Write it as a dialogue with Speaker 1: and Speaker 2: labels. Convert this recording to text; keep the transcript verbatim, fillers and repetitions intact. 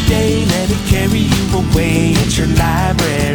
Speaker 1: day, let it carry you away. It's your library.